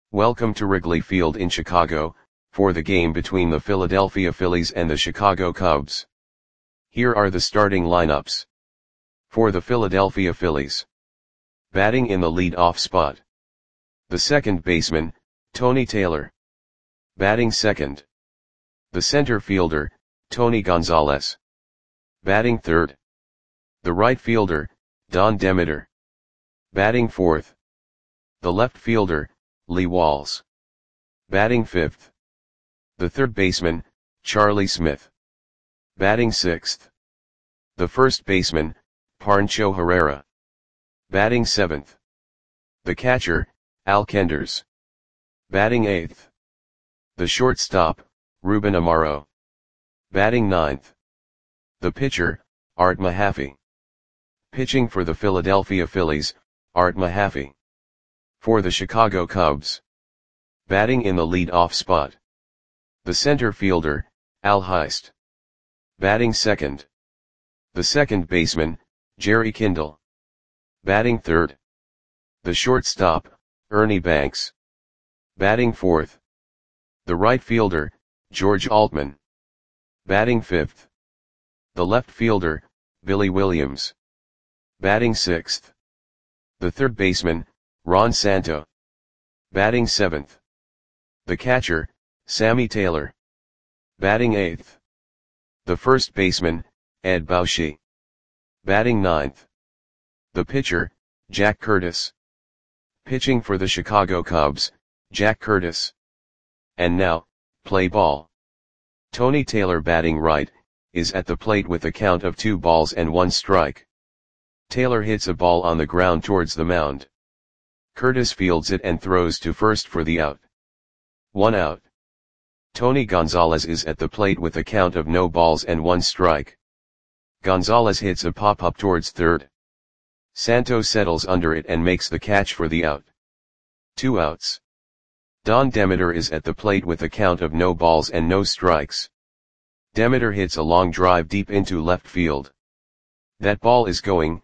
Welcome to Wrigley Field in Chicago, for the game between the Philadelphia Phillies and the Chicago Cubs. Here are the starting lineups. For the Philadelphia Phillies. Batting in the lead-off spot. The second baseman, Tony Taylor. Batting second. The center fielder, Tony Gonzalez. Batting third. The right fielder, Don Demeter. Batting fourth. The left fielder, Lee Walls. Batting fifth. The third baseman, Charlie Smith. Batting sixth. The first baseman, Pancho Herrera. Batting seventh. The catcher, Al Kenders. Batting eighth. The shortstop, Ruben Amaro. Batting ninth. The pitcher, Art Mahaffey. Pitching for the Philadelphia Phillies, Art Mahaffey. For the Chicago Cubs. Batting in the lead-off spot. The center fielder, Al Heist. Batting second. The second baseman, Jerry Kindle. Batting third. The shortstop, Ernie Banks. Batting fourth. The right fielder, George Altman. Batting fifth. The left fielder, Billy Williams. Batting sixth. The third baseman, Ron Santo. Batting seventh. The catcher, Sammy Taylor. Batting eighth. The first baseman, Ed Bauschy. Batting ninth. The pitcher, Jack Curtis. Pitching for the Chicago Cubs, Jack Curtis. And now, play ball. Tony Taylor batting right, is at the plate with a count of 2 balls and 1 strike. Taylor hits a ball on the ground towards the mound. Curtis fields it and throws to first for the out. 1 out. Tony Gonzalez is at the plate with a count of no balls and 1 strike. Gonzalez hits a pop-up towards third. Santo settles under it and makes the catch for the out. 2 outs. Don Demeter is at the plate with a count of no balls and no strikes. Demeter hits a long drive deep into left field. That ball is going,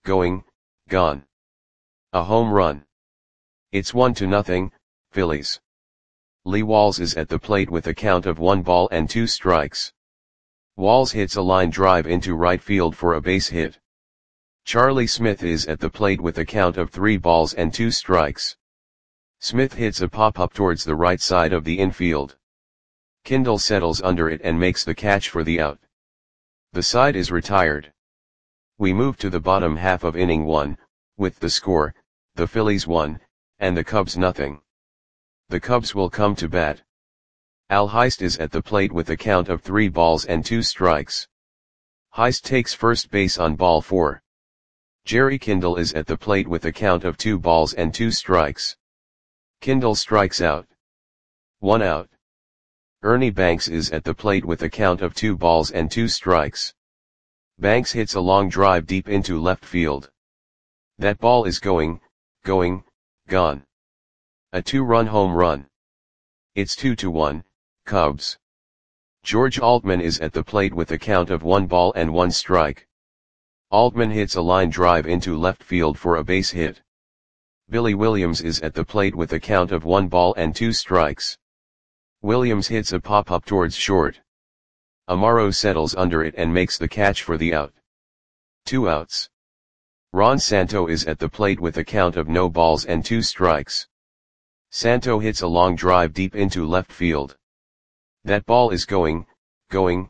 gone. A home run. It's 1-0, Phillies. Lee Walls is at the plate with a count of 1 ball and 2 strikes. Walls hits a line drive into right field for a base hit. Charlie Smith is at the plate with a count of 3 balls and 2 strikes. Smith hits a pop-up towards the right side of the infield. Kindle settles under it and makes the catch for the out. The side is retired. We move to the bottom half of inning 1, with the score, the Phillies 1, and the Cubs nothing. The Cubs will come to bat. Al Heist is at the plate with a count of 3 balls and 2 strikes. Heist takes first base on ball 4. Jerry Kindle is at the plate with a count of 2 balls and 2 strikes. Kindle strikes out. 1 out. Ernie Banks is at the plate with a count of 2 balls and 2 strikes. Banks hits a long drive deep into left field. That ball is going, gone. A 2-run home run. It's 2-1, Cubs. George Altman is at the plate with a count of 1 ball and 1 strike. Altman hits a line drive into left field for a base hit. Billy Williams is at the plate with a count of 1 ball and 2 strikes. Williams hits a pop-up towards short. Amaro settles under it and makes the catch for the out. 2 outs. Ron Santo is at the plate with a count of no balls and 2 strikes. Santo hits a long drive deep into left field. That ball is going, gone.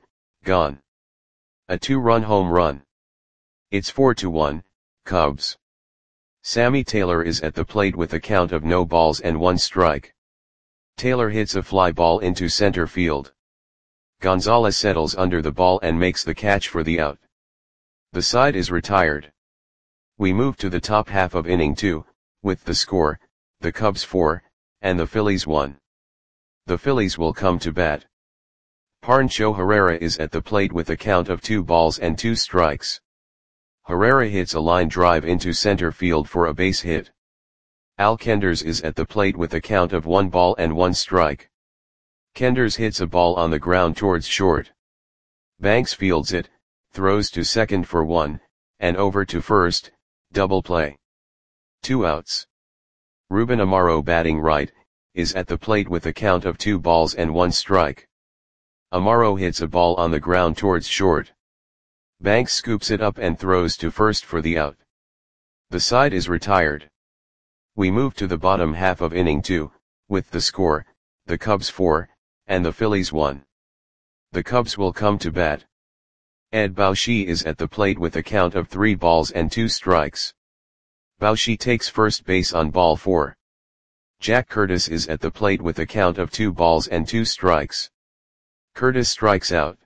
A 2-run home run. It's 4-1, Cubs. Sammy Taylor is at the plate with a count of no balls and 1 strike. Taylor hits a fly ball into center field. Gonzalez settles under the ball and makes the catch for the out. The side is retired. We move to the top half of inning 2, with the score, the Cubs 4, and the Phillies 1. The Phillies will come to bat. Pancho Herrera is at the plate with a count of 2 balls and 2 strikes. Herrera hits a line drive into center field for a base hit. Al Kenders is at the plate with a count of 1 ball and 1 strike. Kenders hits a ball on the ground towards short. Banks fields it, throws to second for 1, and over to first, double play. 2 outs. Ruben Amaro batting right, is at the plate with a count of 2 balls and 1 strike. Amaro hits a ball on the ground towards short. Banks scoops it up and throws to first for the out. The side is retired. We move to the bottom half of inning 2, with the score, the Cubs 4, and the Phillies 1. The Cubs will come to bat. Ed Bauchi is at the plate with a count of 3 balls and 2 strikes. Bauchi takes first base on ball 4. Jack Curtis is at the plate with a count of 2 balls and 2 strikes. Curtis strikes out.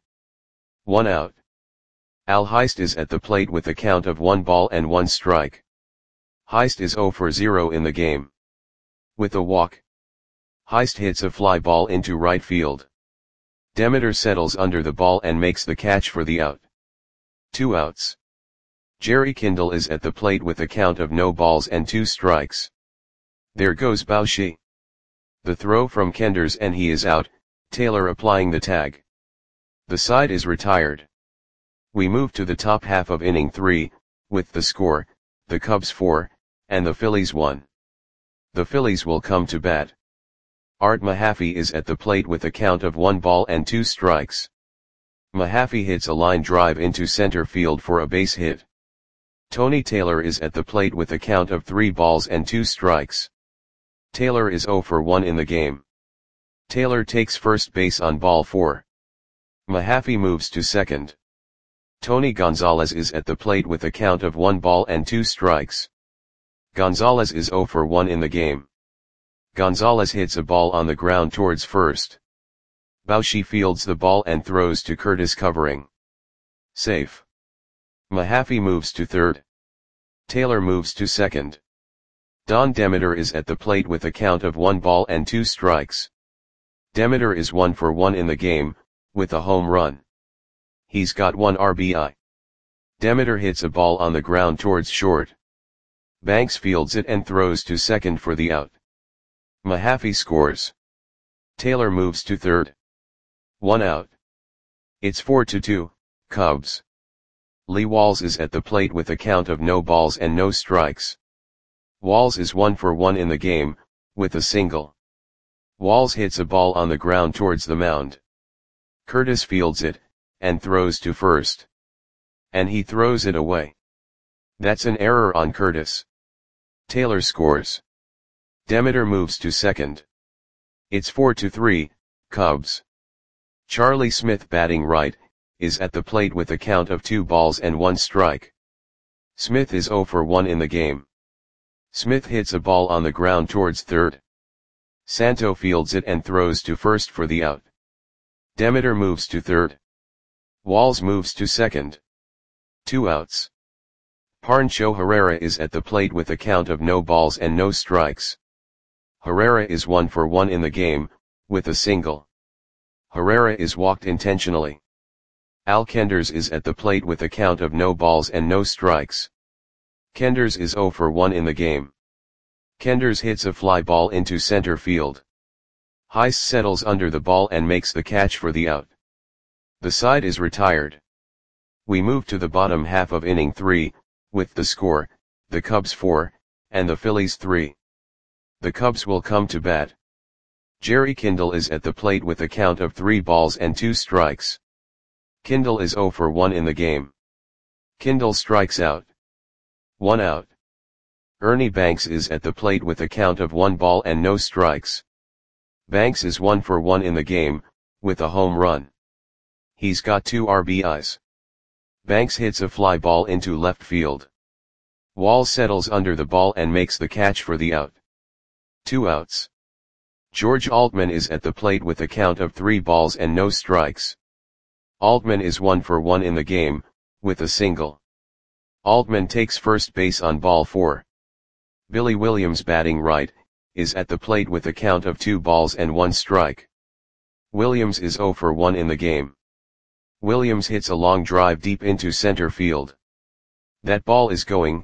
1 out. Al Heist is at the plate with a count of 1 ball and 1 strike. Heist is 0 for 0 in the game. With a walk, Heist hits a fly ball into right field. Demeter settles under the ball and makes the catch for the out. 2 outs. Jerry Kindle is at the plate with a count of no balls and 2 strikes. There goes Bauchi. The throw from Kenders and he is out, Taylor applying the tag. The side is retired. We move to the top half of inning 3, with the score, the Cubs 4, and the Phillies 1. The Phillies will come to bat. Art Mahaffey is at the plate with a count of 1 ball and 2 strikes. Mahaffey hits a line drive into center field for a base hit. Tony Taylor is at the plate with a count of 3 balls and 2 strikes. Taylor is 0 for 1 in the game. Taylor takes first base on ball 4. Mahaffey moves to second. Tony Gonzalez is at the plate with a count of 1 ball and 2 strikes. Gonzalez is 0 for 1 in the game. Gonzalez hits a ball on the ground towards first. Bauchi fields the ball and throws to Curtis covering. Safe. Mahaffey moves to third. Taylor moves to second. Don Demeter is at the plate with a count of 1 ball and 2 strikes. Demeter is 1 for 1 in the game, with a home run. He's got 1 RBI. Demeter hits a ball on the ground towards short. Banks fields it and throws to second for the out. Mahaffey scores. Taylor moves to third. 1 out. It's 4-2, Cubs. Lee Walls is at the plate with a count of no balls and no strikes. Walls is 1 for 1 in the game, with a single. Walls hits a ball on the ground towards the mound. Curtis fields it, and throws to first. And he throws it away. That's an error on Curtis. Taylor scores. Demeter moves to second. It's 4-3, Cubs. Charlie Smith batting right, is at the plate with a count of 2 balls and 1 strike. Smith is 0 for 1 in the game. Smith hits a ball on the ground towards third. Santo fields it and throws to first for the out. Demeter moves to third. Walls moves to second. 2 outs. Pancho Herrera is at the plate with a count of no balls and no strikes. Herrera is 1 for 1 in the game, with a single. Herrera is walked intentionally. Al Kenders is at the plate with a count of no balls and no strikes. Kenders is 0 for 1 in the game. Kenders hits a fly ball into center field. Heist settles under the ball and makes the catch for the out. The side is retired. We move to the bottom half of inning 3, with the score, the Cubs 4, and the Phillies 3. The Cubs will come to bat. Jerry Kindle is at the plate with a count of 3 balls and 2 strikes. Kindle is 0 for 1 in the game. Kindle strikes out. 1 out. Ernie Banks is at the plate with a count of 1 ball and no strikes. Banks is 1 for 1 in the game, with a home run. He's got 2 RBIs. Banks hits a fly ball into left field. Walls settles under the ball and makes the catch for the out. 2 outs. George Altman is at the plate with a count of 3 balls and no strikes. Altman is 1 for 1 in the game, with a single. Altman takes first base on ball 4. Billy Williams batting right, is at the plate with a count of 2 balls and 1 strike. Williams is 0 for 1 in the game. Williams hits a long drive deep into center field. That ball is gone.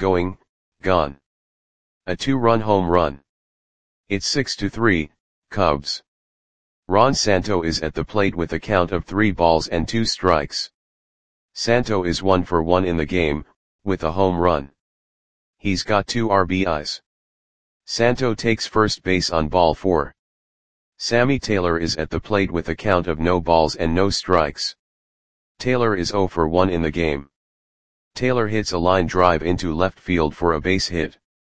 A 2-run home run. It's 6-3, Cubs. Ron Santo is at the plate with a count of 3 balls and 2 strikes. Santo is 1 for 1 in the game, with a home run. He's got 2 RBIs. Santo takes first base on ball 4. Sammy Taylor is at the plate with a count of no balls and no strikes. Taylor is 0 for 1 in the game. Taylor hits a line drive into left field for a base hit.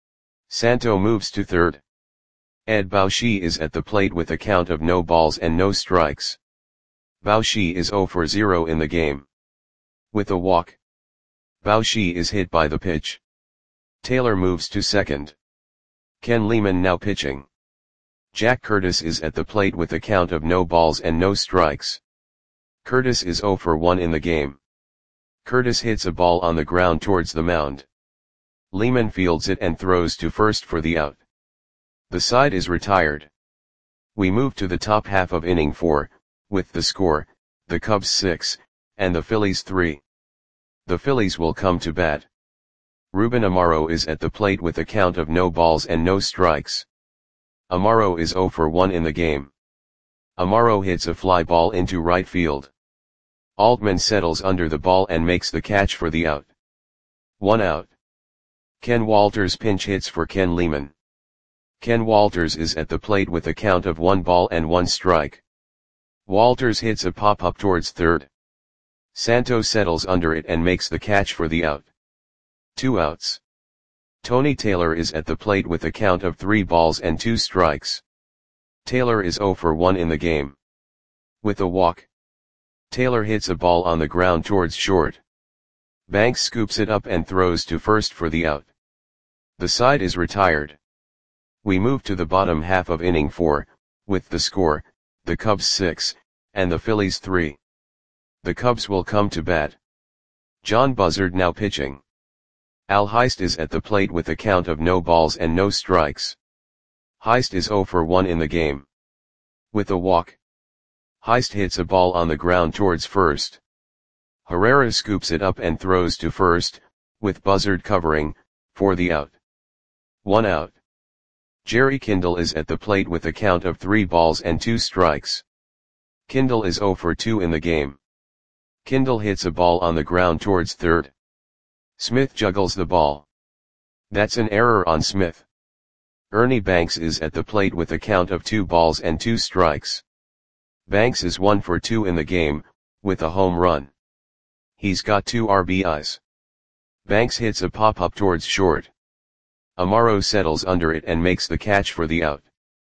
Santo moves to third. Ed Baushi is at the plate with a count of no balls and no strikes. Baushi is 0 for 0 in the game. With a walk, Baushi is hit by the pitch. Taylor moves to second. Ken Lehman now pitching. Jack Curtis is at the plate with a count of no balls and no strikes. Curtis is 0 for 1 in the game. Curtis hits a ball on the ground towards the mound. Lehman fields it and throws to first for the out. The side is retired. We move to the top half of inning 4, with the score, the Cubs 6, and the Phillies 3. The Phillies will come to bat. Ruben Amaro is at the plate with a count of no balls and no strikes. Amaro is 0 for 1 in the game. Amaro hits a fly ball into right field. Altman settles under the ball and makes the catch for the out. 1 out. Ken Walters pinch hits for Ken Lehman. Ken Walters is at the plate with a count of 1 ball and 1 strike. Walters hits a pop-up towards third. Santo settles under it and makes the catch for the out. 2 outs. Tony Taylor is at the plate with a count of 3 balls and 2 strikes. Taylor is 0 for 1 in the game. With a walk, Taylor hits a ball on the ground towards short. Banks scoops it up and throws to first for the out. The side is retired. We move to the bottom half of inning 4, with the score, the Cubs 6, and the Phillies 3. The Cubs will come to bat. John Buzzard now pitching. Al Heist is at the plate with a count of no balls and no strikes. Heist is 0 for 1 in the game. With a walk, Heist hits a ball on the ground towards first. Herrera scoops it up and throws to first, with Buzzard covering, for the out. 1 out. Jerry Kindle is at the plate with a count of 3 balls and 2 strikes. Kindle is 0 for 2 in the game. Kindle hits a ball on the ground towards third. Smith juggles the ball. That's an error on Smith. Ernie Banks is at the plate with a count of 2 balls and 2 strikes. Banks is 1 for 2 in the game, with a home run. He's got 2 RBIs. Banks hits a pop-up towards short. Amaro settles under it and makes the catch for the out.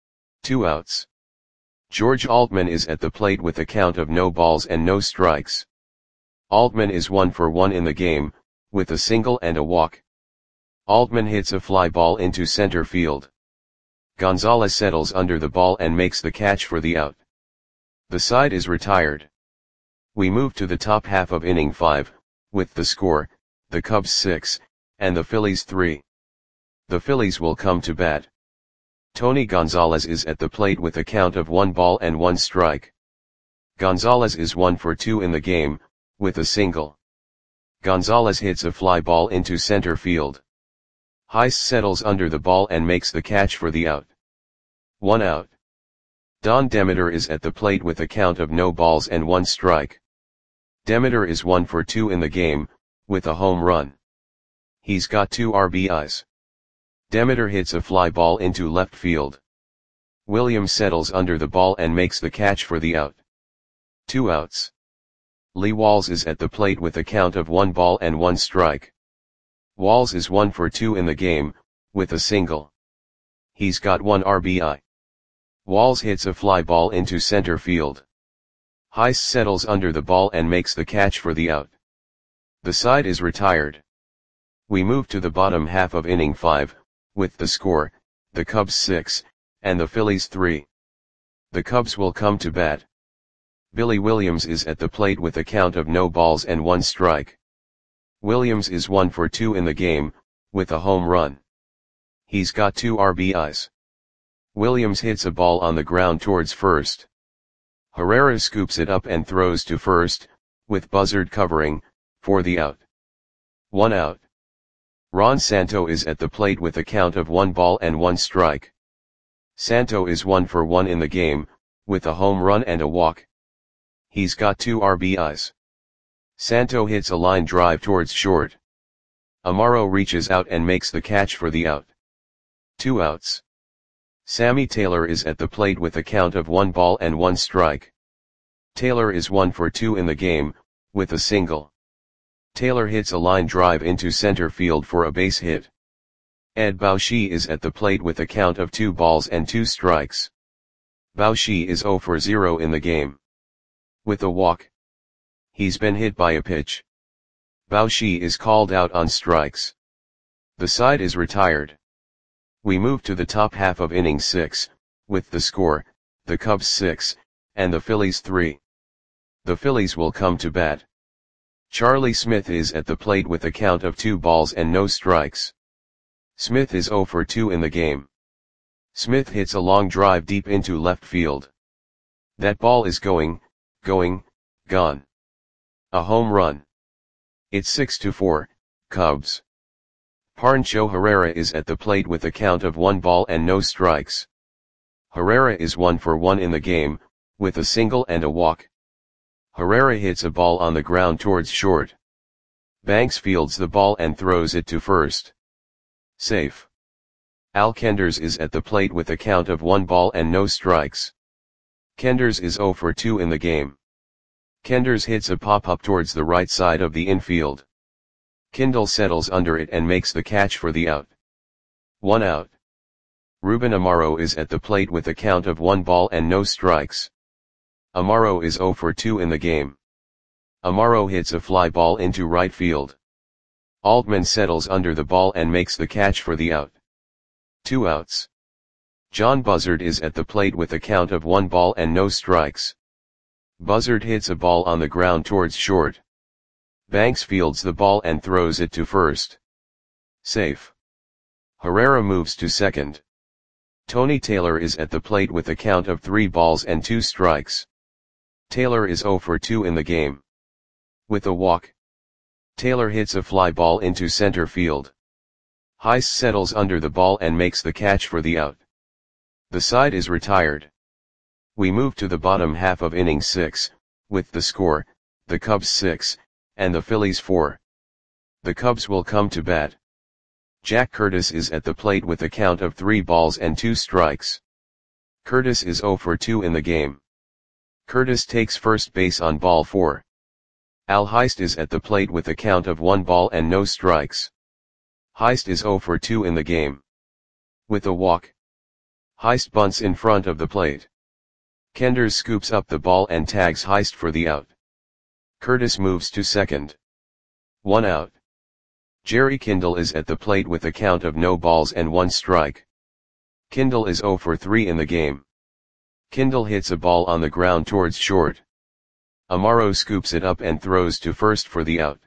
2 outs. George Altman is at the plate with a count of no balls and no strikes. Altman is 1 for 1 in the game, with a single and a walk. Altman hits a fly ball into center field. Gonzalez settles under the ball and makes the catch for the out. The side is retired. We move to the top half of inning 5, with the score, the Cubs 6, and the Phillies 3. The Phillies will come to bat. Tony Gonzalez is at the plate with a count of 1 ball and 1 strike. Gonzalez is 1 for 2 in the game, with a single. Gonzalez hits a fly ball into center field. Heist settles under the ball and makes the catch for the out. 1 out. Don Demeter is at the plate with a count of no balls and 1 strike. Demeter is 1 for 2 in the game, with a home run. He's got 2 RBIs. Demeter hits a fly ball into left field. Williams settles under the ball and makes the catch for the out. 2 outs. Lee Walls is at the plate with a count of 1 ball and 1 strike. Walls is 1 for 2 in the game, with a single. He's got 1 RBI. Walls hits a fly ball into center field. Heist settles under the ball and makes the catch for the out. The side is retired. We move to the bottom half of inning 5, with the score, the Cubs 6, and the Phillies 3. The Cubs will come to bat. Billy Williams is at the plate with a count of no balls and 1 strike. Williams is 1 for 2 in the game, with a home run. He's got 2 RBIs. Williams hits a ball on the ground towards first. Herrera scoops it up and throws to first, with Buzzard covering, for the out. 1 out. Ron Santo is at the plate with a count of 1 ball and 1 strike. Santo is 1 for 1 in the game, with a home run and a walk. He's got 2 RBIs. Santo hits a line drive towards short. Amaro reaches out and makes the catch for the out. 2 outs. Sammy Taylor is at the plate with a count of 1 ball and 1 strike. Taylor is 1 for 2 in the game, with a single. Taylor hits a line drive into center field for a base hit. Ed Baushi is at the plate with a count of 2 balls and 2 strikes. Baushi is 0 for 0 in the game. With a walk. He's been hit by a pitch. Baushi is called out on strikes. The side is retired. We move to the top half of inning 6, with the score, the Cubs 6, and the Phillies 3. The Phillies will come to bat. Charlie Smith is at the plate with a count of 2 balls and no strikes. Smith is 0 for 2 in the game. Smith hits a long drive deep into left field. That ball is gone. A home run. It's 6-4, Cubs. Pancho Herrera is at the plate with a count of 1 ball and no strikes. Herrera is 1 for 1 in the game, with a single and a walk. Herrera hits a ball on the ground towards short. Banks fields the ball and throws it to first. Safe. Al Kenders is at the plate with a count of 1 ball and no strikes. Kenders is 0 for 2 in the game. Kenders hits a pop-up towards the right side of the infield. Kindle settles under it and makes the catch for the out. 1 out. Ruben Amaro is at the plate with a count of 1 ball and no strikes. Amaro is 0 for 2 in the game. Amaro hits a fly ball into right field. Altman settles under the ball and makes the catch for the out. 2 outs. John Buzzard is at the plate with a count of 1 ball and no strikes. Buzzard hits a ball on the ground towards short. Banks fields the ball and throws it to first. Safe. Herrera moves to second. Tony Taylor is at the plate with a count of 3 balls and 2 strikes. Taylor is 0 for 2 in the game. With a walk. Taylor hits a fly ball into center field. Heiss settles under the ball and makes the catch for the out. The side is retired. We move to the bottom half of inning 6, with the score, the Cubs 6, and the Phillies 4. The Cubs will come to bat. Jack Curtis is at the plate with a count of 3 balls and 2 strikes. Curtis is 0 for 2 in the game. Curtis takes first base on ball 4. Al Heist is at the plate with a count of 1 ball and no strikes. Heist is 0 for 2 in the game. With a walk. Heist bunts in front of the plate. Kenders scoops up the ball and tags Heist for the out. Curtis moves to second. 1 out. Jerry Kindle is at the plate with a count of no balls and 1 strike. Kindle is 0 for 3 in the game. Kindle hits a ball on the ground towards short. Amaro scoops it up and throws to first for the out.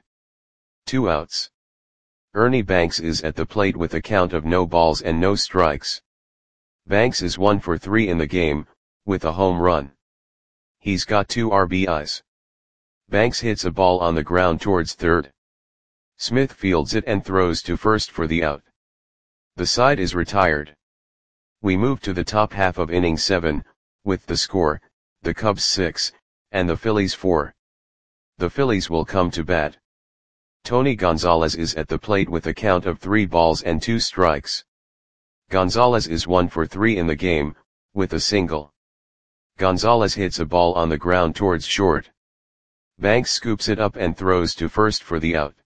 2 outs. Ernie Banks is at the plate with a count of no balls and no strikes. Banks is 1 for 3 in the game, with a home run. He's got 2 RBIs. Banks hits a ball on the ground towards third. Smith fields it and throws to first for the out. The side is retired. We move to the top half of inning 7, with the score, the Cubs 6, and the Phillies 4. The Phillies will come to bat. Tony Gonzalez is at the plate with a count of 3 balls and 2 strikes. Gonzalez is 1 for 3 in the game, with a single. Gonzalez hits a ball on the ground towards short. Banks scoops it up and throws to first for the out.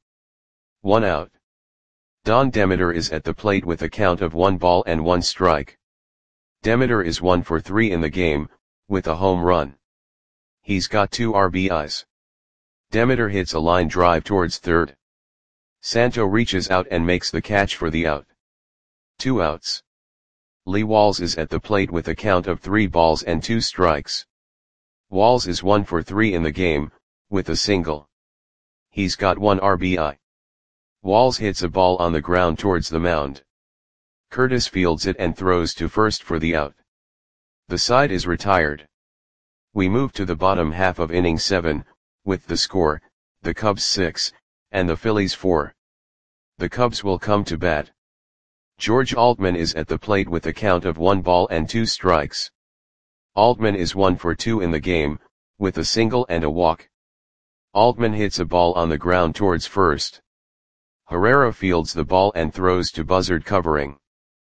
1 out. Don Demeter is at the plate with a count of 1 ball and 1 strike. Demeter is 1 for 3 in the game, with a home run. He's got 2 RBIs. Demeter hits a line drive towards third. Santo reaches out and makes the catch for the out. 2 outs. Lee Walls is at the plate with a count of 3 balls and 2 strikes. Walls is 1 for 3 in the game, with a single. He's got 1 RBI. Walls hits a ball on the ground towards the mound. Curtis fields it and throws to first for the out. The side is retired. We move to the bottom half of inning 7, with the score, the Cubs 6, and the Phillies 4. The Cubs will come to bat. George Altman is at the plate with a count of 1 ball and 2 strikes. Altman is 1 for 2 in the game, with a single and a walk. Altman hits a ball on the ground towards first. Herrera fields the ball and throws to Buzzard covering.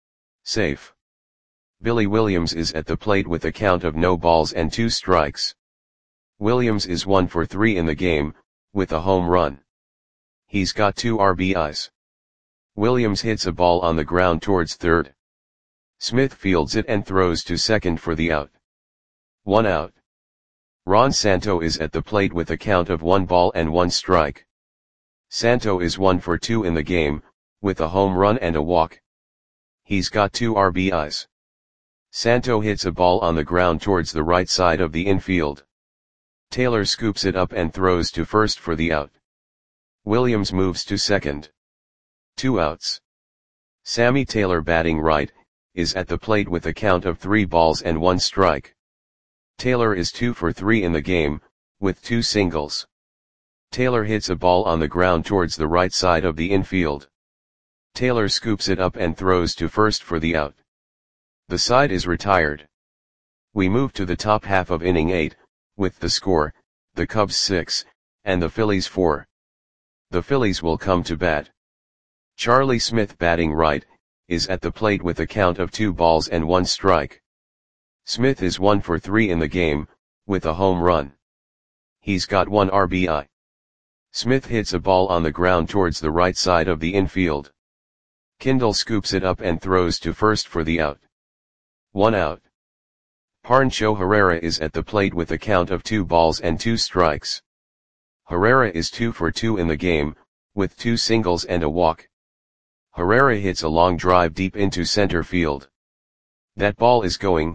Safe. Billy Williams is at the plate with a count of no balls and 2 strikes. Williams is 1 for 3 in the game, with a home run. He's got 2 RBIs. Williams hits a ball on the ground towards third. Smith fields it and throws to second for the out. 1 out. Ron Santo is at the plate with a count of 1 ball and 1 strike. Santo is 1 for 2 in the game, with a home run and a walk. He's got 2 RBIs. Santo hits a ball on the ground towards the right side of the infield. Taylor scoops it up and throws to first for the out. Williams moves to second. 2 outs. Sammy Taylor, batting right, is at the plate with a count of 3 balls and 1 strike. Taylor is 2 for 3 in the game, with 2 singles. Taylor hits a ball on the ground towards the right side of the infield. Taylor scoops it up and throws to first for the out. The side is retired. We move to the top half of inning 8, with the score, the Cubs 6, and the Phillies 4. The Phillies will come to bat. Charlie Smith, batting right, is at the plate with a count of 2 balls and 1 strike. Smith is 1 for 3 in the game, with a home run. He's got 1 RBI. Smith hits a ball on the ground towards the right side of the infield. Kindle scoops it up and throws to first for the out. 1 out. Pancho Herrera is at the plate with a count of 2 balls and 2 strikes. Herrera is 2 for 2 in the game, with 2 singles and a walk. Herrera hits a long drive deep into center field. That ball is gone.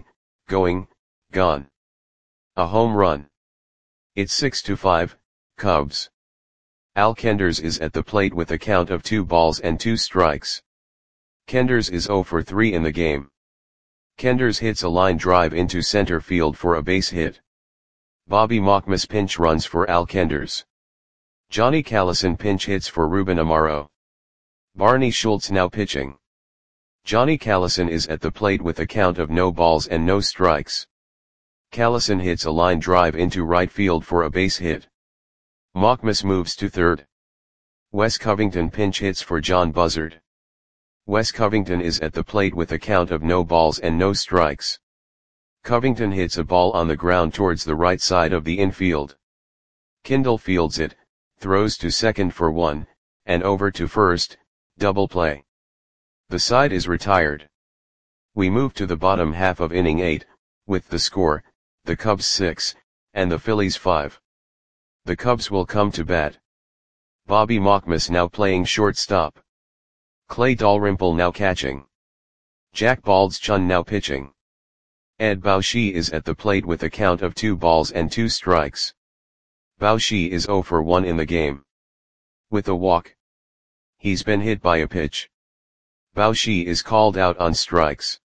A home run. It's 6-5, Cubs. Al Kenders is at the plate with a count of 2 balls and 2 strikes. Kenders is 0 for 3 in the game. Kenders hits a line drive into center field for a base hit. Bobby Mockmas pinch runs for Al Kenders. Johnny Callison pinch hits for Ruben Amaro. Barney Schultz now pitching. Johnny Callison is at the plate with a count of no balls and no strikes. Callison hits a line drive into right field for a base hit. Mockmas moves to third. Wes Covington pinch hits for John Buzzard. Wes Covington is at the plate with a count of no balls and no strikes. Covington hits a ball on the ground towards the right side of the infield. Kindle fields it, throws to second for 1, and over to first, double play. The side is retired. We move to the bottom half of inning 8, with the score, the Cubs 6, and the Phillies 5. The Cubs will come to bat. Bobby Mockmas now playing shortstop. Clay Dalrymple now catching. Jack Baldschun now pitching. Ed Bauschy is at the plate with a count of 2 balls and 2 strikes. Bauschy is 0 for 1 in the game. With a walk. He's been hit by a pitch. Bauschy is called out on strikes.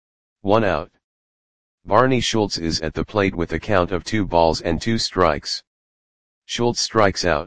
1 out. Barney Schultz is at the plate with a count of 2 balls and 2 strikes. Schultz strikes out.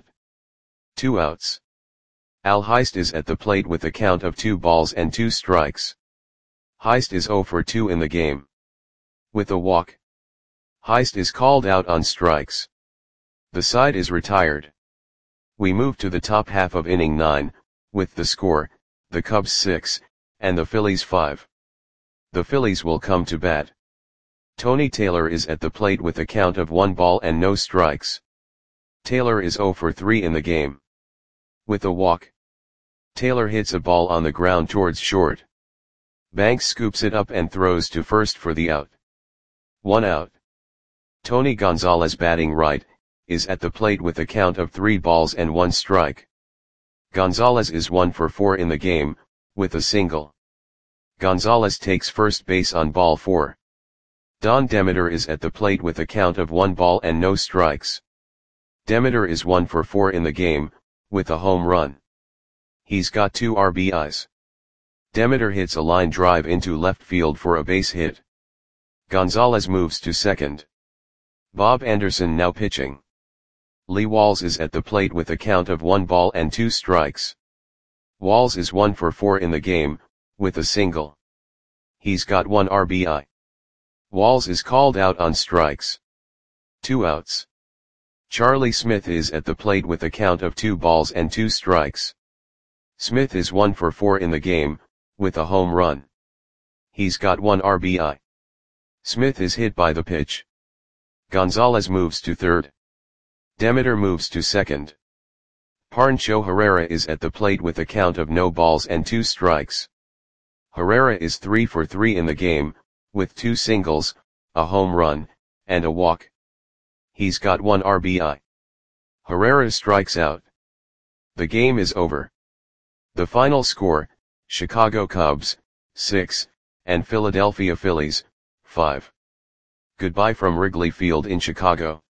2 outs. Al Heist is at the plate with a count of 2 balls and 2 strikes. Heist is 0 for 2 in the game. With a walk. Heist is called out on strikes. The side is retired. We move to the top half of inning 9, with the score, the Cubs 6, and the Phillies 5. The Phillies will come to bat. Tony Taylor is at the plate with a count of 1 ball and no strikes. Taylor is 0 for 3 in the game. With a walk. Taylor hits a ball on the ground towards short. Banks scoops it up and throws to first for the out. 1 out. Tony Gonzalez, batting right, is at the plate with a count of 3 balls and 1 strike. Gonzalez is 1 for 4 in the game, with a single. Gonzalez takes first base on ball 4. Don Demeter is at the plate with a count of 1 ball and no strikes. Demeter is 1 for 4 in the game, with a home run. He's got 2 RBIs. Demeter hits a line drive into left field for a base hit. Gonzalez moves to second. Bob Anderson now pitching. Lee Walls is at the plate with a count of 1 ball and 2 strikes. Walls is 1 for 4 in the game, with a single. He's got 1 RBI. Walls is called out on strikes. 2 outs. Charlie Smith is at the plate with a count of 2 balls and 2 strikes. Smith is 1 for 4 in the game, with a home run. He's got 1 RBI. Smith is hit by the pitch. Gonzalez moves to third. Demeter moves to second. Pancho Herrera is at the plate with a count of no balls and 2 strikes. Herrera is 3 for 3 in the game, with 2 singles, a home run, and a walk. He's got 1 RBI. Herrera strikes out. The game is over. The final score, Chicago Cubs, 6, and Philadelphia Phillies, 5. Goodbye from Wrigley Field in Chicago.